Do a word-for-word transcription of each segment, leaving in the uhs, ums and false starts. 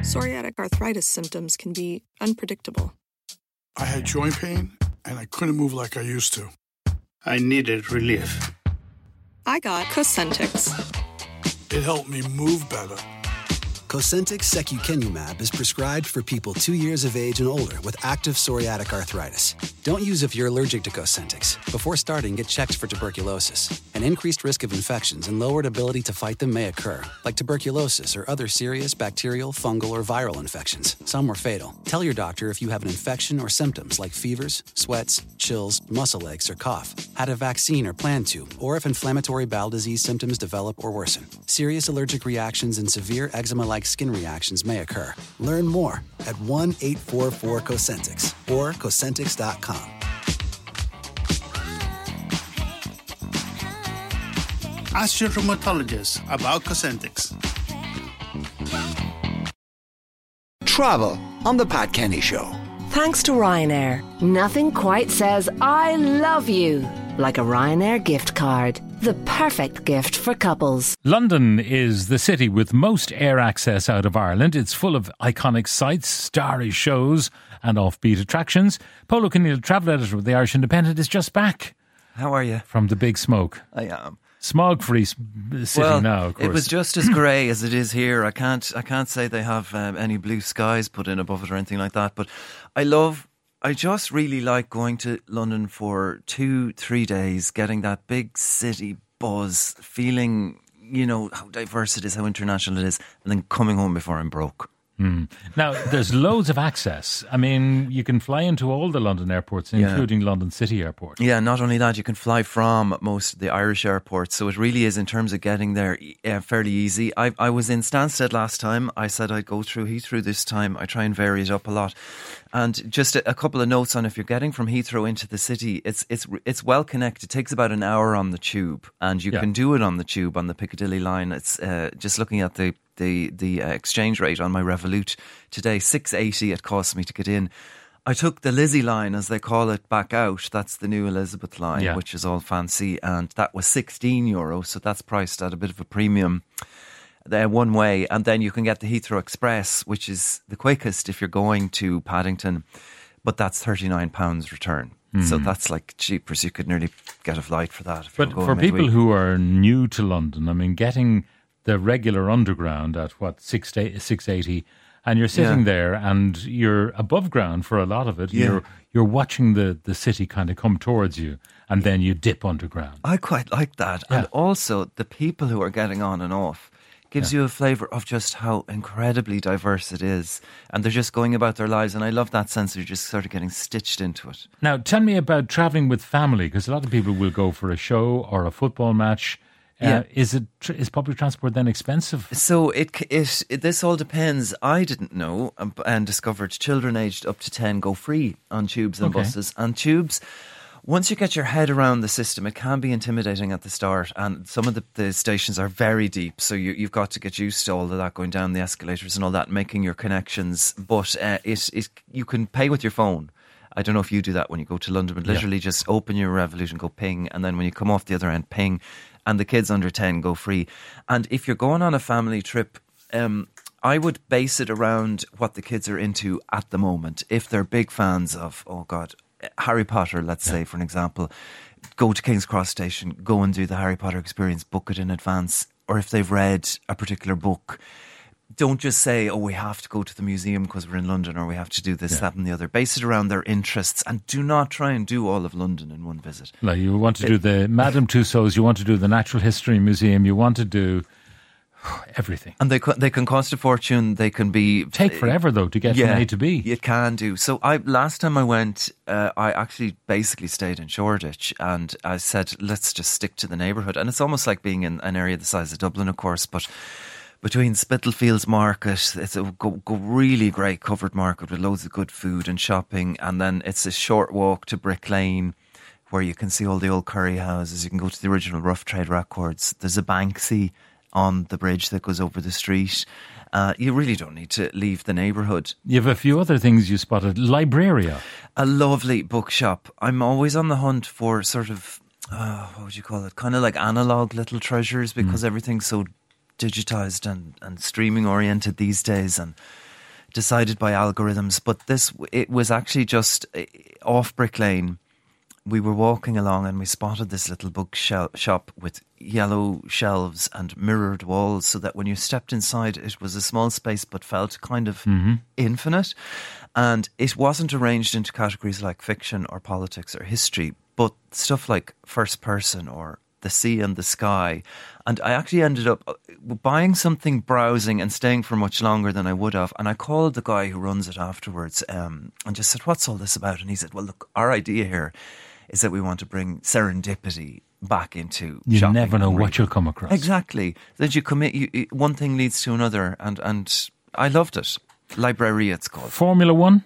Psoriatic arthritis symptoms can be unpredictable. I had joint pain, and I couldn't move like I used to. I needed relief. I got Cosentyx. It helped me move better. Cosentyx secukinumab is prescribed for people two years of age and older with active psoriatic arthritis. Don't use if you're allergic to Cosentyx. Before starting, get checked for tuberculosis. An increased risk of infections and lowered ability to fight them may occur, like tuberculosis or other serious bacterial, fungal, or viral infections. Some were fatal. Tell your doctor if you have an infection or symptoms like fevers, sweats, chills, muscle aches, or cough, had a vaccine or plan to, or if inflammatory bowel disease symptoms develop or worsen. Serious allergic reactions and severe eczema-like skin reactions may occur. Learn more at one eight four four Cosentyx or Cosentyx dot com. Ask your rheumatologist about Cosentyx. Travel on the Pat Kenny Show. Thanks to Ryanair, nothing quite says I love you like a Ryanair gift card. The perfect gift for couples. London is the city with most air access out of Ireland. It's full of iconic sights, starry shows and offbeat attractions. Polo Kenneal, travel editor of the Irish Independent, is just back. How are you? From the big smoke. I am. Smog-free city well, now, of course. It was just as grey as it is here. I can't I can't say they have um, any blue skies put in above it or anything like that. But I love... I just really like going to London for two, three days, getting that big city buzz, feeling, you know, how diverse it is, how international it is, and then coming home before I'm broke. Mm. Now, there's loads of access. I mean, you can fly into all the London airports, including yeah. London City Airport. Yeah, not only that, you can fly from most of the Irish airports. So it really is, in terms of getting there, uh, fairly easy. I, I was in Stansted last time. I said I'd go through Heathrow this time. I try and vary it up a lot. And just a, a couple of notes on if you're getting from Heathrow into the city, it's it's it's well connected. It takes about an hour on the tube, and you yeah. can do it on the tube on the Piccadilly line. It's uh, just looking at the the the uh, exchange rate on my Revolut today, six eighty. It cost me to get in. I took the Lizzie line, as they call it, back out. That's the new Elizabeth line, yeah. which is all fancy, and that was sixteen euro. So that's priced at a bit of a premium. There one way, and then you can get the Heathrow Express, which is the quickest if you're going to Paddington, but that's thirty-nine pounds return. Mm. So that's like cheapers. You could nearly get a flight for that. If but you're for midweek. People who are new to London, I mean, getting the regular underground at what, six eighty, and you're sitting yeah. there and you're above ground for a lot of it. Yeah. You're you're watching the, the city kind of come towards you, and then you dip underground. I quite like that. Yeah. And also the people who are getting on and off gives yeah. you a flavour of just how incredibly diverse it is. And they're just going about their lives. And I love that sense of you're just sort of getting stitched into it. Now, tell me about travelling with family, because a lot of people will go for a show or a football match. Uh, yeah. Is it is public transport then expensive? So it, it it this all depends. I didn't know and, and discovered children aged up to ten go free on tubes and okay. buses. And tubes... Once you get your head around the system, it can be intimidating at the start, and some of the, the stations are very deep, so you, you've got to get used to all of that, going down the escalators and all that, making your connections. But uh, it, it you can pay with your phone. I don't know if you do that when you go to London, but literally yeah. just open your Revolut and go ping, and then when you come off the other end, ping, and the kids under ten go free. And if you're going on a family trip, um, I would base it around what the kids are into at the moment. If they're big fans of, oh God, Harry Potter, let's yeah. say, for an example, go to King's Cross Station, go and do the Harry Potter experience, book it in advance. Or if they've read a particular book, don't just say, oh, we have to go to the museum because we're in London, or we have to do this, yeah. that and the other. Base it around their interests, and do not try and do all of London in one visit. Like you want to it, do the Madame Tussauds, you want to do the Natural History Museum, you want to do everything. And they they can cost a fortune. They can be... Take forever, though, to get yeah, from A to B. It can do. So I last time I went, uh, I actually basically stayed in Shoreditch, and I said, let's just stick to the neighbourhood. And it's almost like being in an area the size of Dublin, of course, but between Spitalfields Market, it's a go, go really great covered market with loads of good food and shopping, and then it's a short walk to Brick Lane, where you can see all the old curry houses. You can go to the original Rough Trade Records. There's a Banksy on the bridge that goes over the street. Uh, you really don't need to leave the neighbourhood. You have a few other things you spotted. Libraria. A lovely bookshop. I'm always on the hunt for sort of, uh, what would you call it? Kind of like analogue little treasures, because mm. everything's so digitised and, and streaming oriented these days. And decided by algorithms. But this, it was actually just off Brick Lane. We were walking along and we spotted this little book shop with yellow shelves and mirrored walls, so that when you stepped inside, it was a small space but felt kind of mm-hmm. infinite. And it wasn't arranged into categories like fiction or politics or history, but stuff like first person or the sea and the sky. And I actually ended up buying something, browsing and staying for much longer than I would have. And I called the guy who runs it afterwards um, and just said, what's all this about? And he said, well, look, our idea here is that we want to bring serendipity back into you shopping. You never know what you'll come across. Exactly. That you commit, you, one thing leads to another. And, and I loved it. Libreria, it's called. Formula One?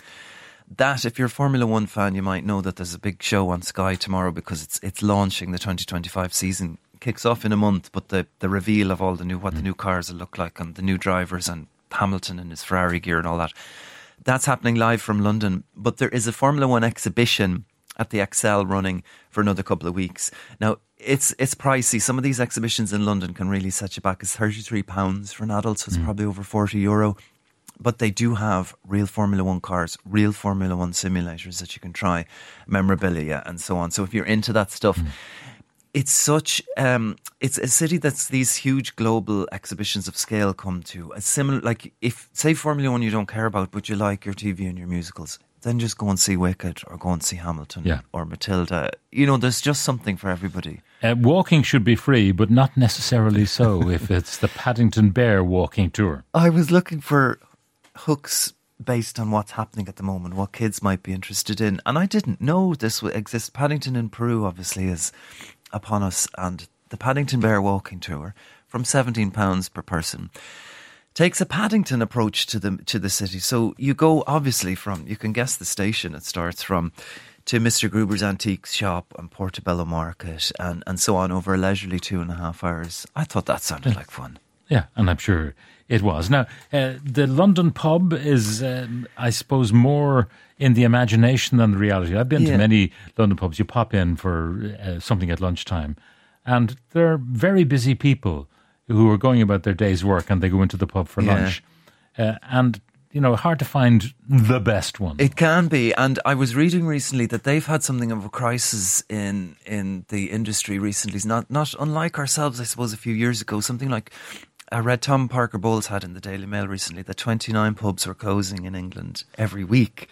That, if you're a Formula One fan, you might know that there's a big show on Sky tomorrow because it's it's launching. The twenty twenty-five season kicks off in a month, but the, the reveal of all the new what mm. the new cars will look like and the new drivers and Hamilton and his Ferrari gear and all that, that's happening live from London. But there is a Formula One exhibition at the Excel running for another couple of weeks. Now, it's it's pricey. Some of these exhibitions in London can really set you back. It's thirty-three pounds for an adult, so it's mm. probably over forty euro. But they do have real Formula One cars, real Formula One simulators that you can try, memorabilia and so on. So if you're into that stuff, mm. it's such, um, it's a city that's these huge global exhibitions of scale come to. A similar, like if, say Formula One you don't care about, but you like your T V and your musicals, then just go and see Wicked or go and see Hamilton yeah. or Matilda. You know, there's just something for everybody. Uh, walking should be free, but not necessarily so if it's the Paddington Bear walking tour. I was looking for hooks based on what's happening at the moment, what kids might be interested in, and I didn't know this would exist. Paddington in Peru obviously is upon us, and the Paddington Bear walking tour from seventeen pounds per person takes a Paddington approach to the to the city. So you go obviously from, you can guess the station it starts from, to Mister Gruber's Antiques shop and Portobello Market and, and so on over a leisurely two and a half hours. I thought that sounded like fun. Yeah, and I'm sure it was. Now, uh, the London pub is, um, I suppose, more in the imagination than the reality. I've been yeah. to many London pubs. You pop in for uh, something at lunchtime, and they're very busy people who are going about their day's work, and they go into the pub for yeah. lunch. Uh, and, you know, hard to find the best one. It can be. And I was reading recently that they've had something of a crisis in in the industry recently. It's not, not unlike ourselves, I suppose, a few years ago. Something like I read Tom Parker Bowles had in the Daily Mail recently that twenty-nine pubs were closing in England every week.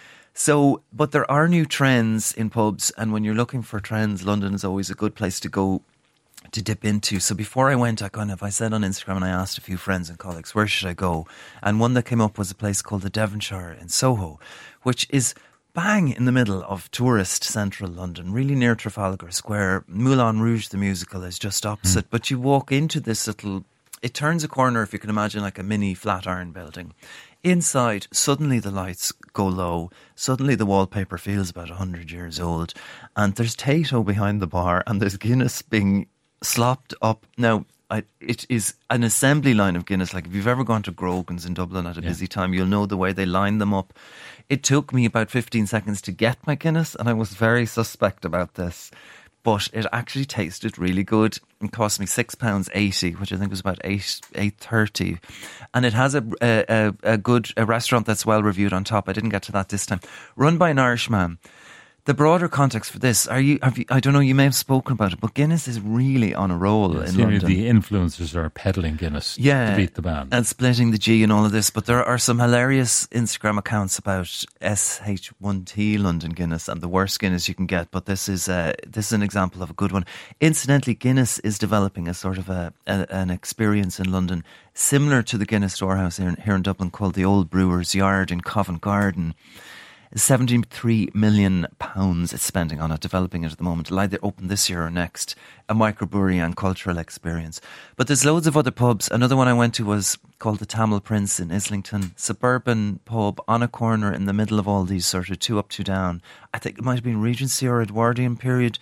So, but there are new trends in pubs, and when you're looking for trends, London is always a good place to go to dip into. So before I went, I kind of, I said on Instagram and I asked a few friends and colleagues, where should I go? And one that came up was a place called the Devonshire in Soho, which is bang in the middle of tourist central London, really near Trafalgar Square. Moulin Rouge, the musical, is just opposite. Mm. But you walk into this little, it turns a corner, if you can imagine, like a mini Flatiron building. Inside, suddenly the lights go low. Suddenly the wallpaper feels about one hundred years old. And there's Tato behind the bar and there's Guinness being slopped up. Now, I, it is an assembly line of Guinness. Like if you've ever gone to Grogan's in Dublin at a yeah. busy time, you'll know the way they line them up. It took me about fifteen seconds to get my Guinness, and I was very suspect about this. But it actually tasted really good. It cost me six pounds eighty, which I think was about eight eight thirty. And it has a, a a good a restaurant that's well reviewed on top. I didn't get to that this time. Run by an Irishman. The broader context for this, are you? Have you? I don't know. You may have spoken about it, but Guinness is really on a roll yeah, in London. The influencers are peddling Guinness yeah, to beat the band and splitting the G and all of this. But there are some hilarious Instagram accounts about S H one T London Guinness and the worst Guinness you can get. But this is uh, this is an example of a good one. Incidentally, Guinness is developing a sort of a, a an experience in London similar to the Guinness Storehouse here in, here in Dublin, called the Old Brewers Yard in Covent Garden. seventy-three million pounds it's spending on it, developing it at the moment. It'll either open this year or next. A microbrewery and cultural experience. But there's loads of other pubs. Another one I went to was called the Tamil Prince in Islington. Suburban pub on a corner in the middle of all these sort of two up, two down. I think it might have been Regency or Edwardian period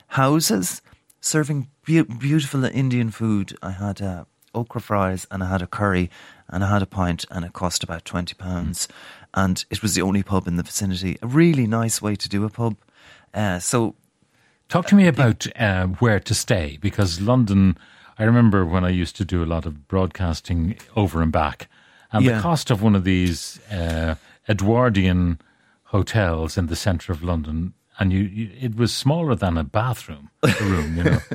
houses serving be- beautiful Indian food. I had uh, okra fries and I had a curry and I had a pint and it cost about twenty pounds. Mm. And it was the only pub in the vicinity. A really nice way to do a pub. Uh, so, talk to me about uh, where to stay, because London, I remember when I used to do a lot of broadcasting over and back, And Yeah. the cost of one of these uh, Edwardian hotels in the centre of London, and you, you it was smaller than a bathroom, a room, you know,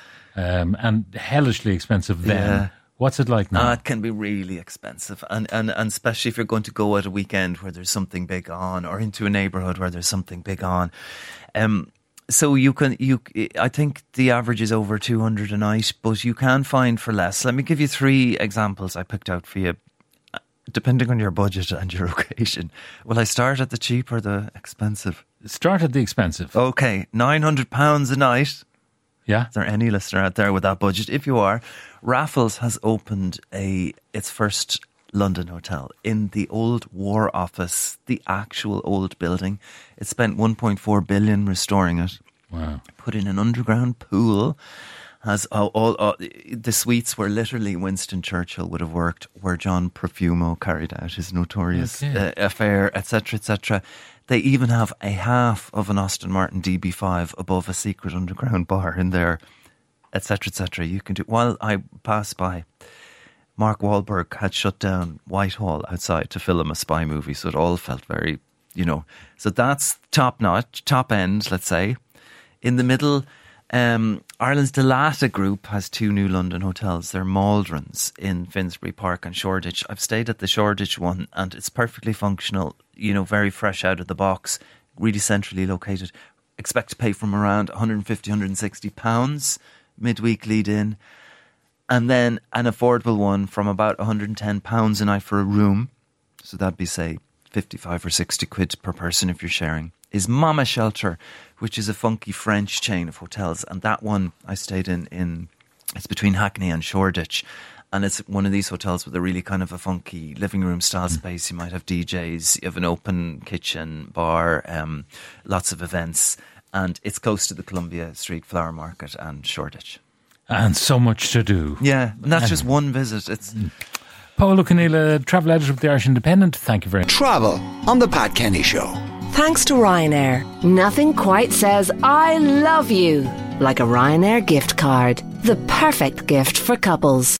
um, and hellishly expensive then. Yeah. What's it like now? Uh, it can be really expensive, and, and and especially if you're going to go at a weekend where there's something big on, or into a neighbourhood where there's something big on. Um, so you can you I think the average is over two hundred a night, but you can find for less. Let me give you three examples I picked out for you, depending on your budget and your occasion. Will I start at the cheap or the expensive? Start at the expensive. Okay, nine hundred pounds a night. Yeah. Is there any listener out there with that budget? If you are, Raffles has opened a its first London hotel in the old War Office, the actual old building. It spent one point four billion restoring it. Wow. Put in an underground pool. Has all, all, all the suites where literally Winston Churchill would have worked, where John Profumo carried out his notorious Okay. uh, affair, et cetera, et cetera. They even have a half of an Aston Martin D B five above a secret underground bar in there, et cetera, et cetera. You can do. While I passed by, Mark Wahlberg had shut down Whitehall outside to film a spy movie, so it all felt very, you know. So that's top notch, top end, let's say. In the middle, um, Ireland's Dalata Group has two new London hotels. They're Maldrons in Finsbury Park and Shoreditch. I've stayed at the Shoreditch one, and it's perfectly functional, you know, very fresh out of the box, really centrally located. Expect to pay from around one hundred fifty, one hundred sixty pounds midweek lead in. And then an affordable one from about one hundred ten pounds a night for a room. So that'd be, say, fifty-five or sixty quid per person if you're sharing. Is Mama Shelter, which is a funky French chain of hotels. And that one I stayed in, in it's between Hackney and Shoreditch. And it's one of these hotels with a really kind of a funky living room style space. You might have D Js, you have an open kitchen, bar, um, lots of events. And it's close to the Columbia Street Flower Market and Shoreditch. And so much to do. Yeah, and that's just one visit. It's Paul O'Conneil, travel editor of the Irish Independent. Thank you very much. Travel on the Pat Kenny Show. Thanks to Ryanair, nothing quite says I love you like a Ryanair gift card. The perfect gift for couples.